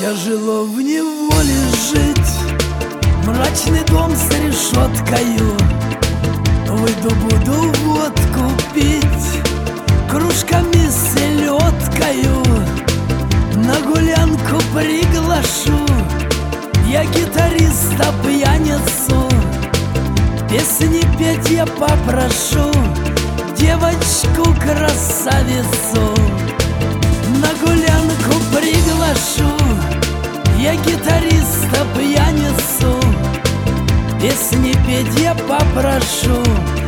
Тяжело в неволе жить, мрачный дом с решеткою. Выйду, буду водку пить, кружками с селедкою. На гулянку приглашу я гитариста пьяницу. Песни петь я попрошу девочку-красавицу. На гулянку приглашу я гитариста пьяницу. Песни петь я попрошу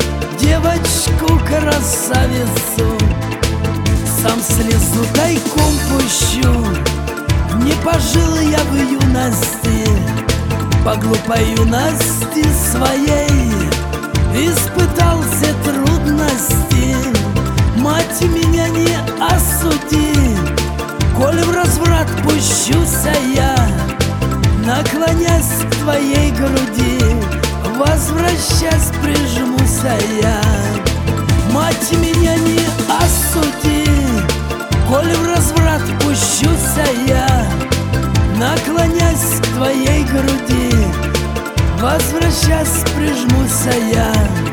девочку-красавицу. Сам слезу тайком пущу, не пожил я в юности. По глупой юности своей испытал все трудности. Мать, меня не осуди, коль в разврат пущуся я, наклонясь к твоей груди, возвращаясь, прижмуся я. Мать, меня не осуди, коль в разврат пущуся я, наклонясь к твоей груди, возвращаясь, прижмуся я.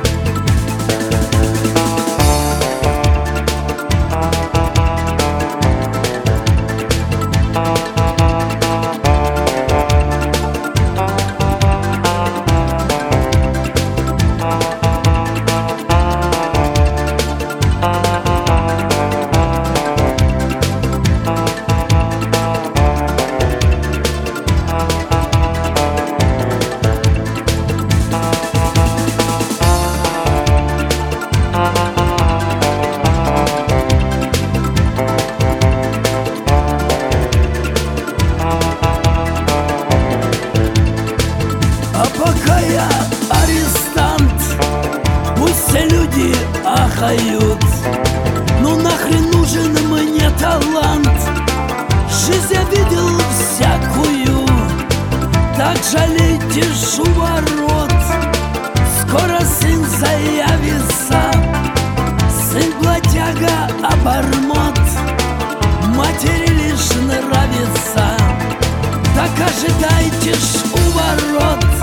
Пока я арестант, пусть все люди ахают. Ну нахрен нужен мне талант? Жизнь я видел всякую, так жалейте шуворот. Скоро сын заявится, сын плотяга обормот. Матери лишь нравится, так ожидайте ж у ворот.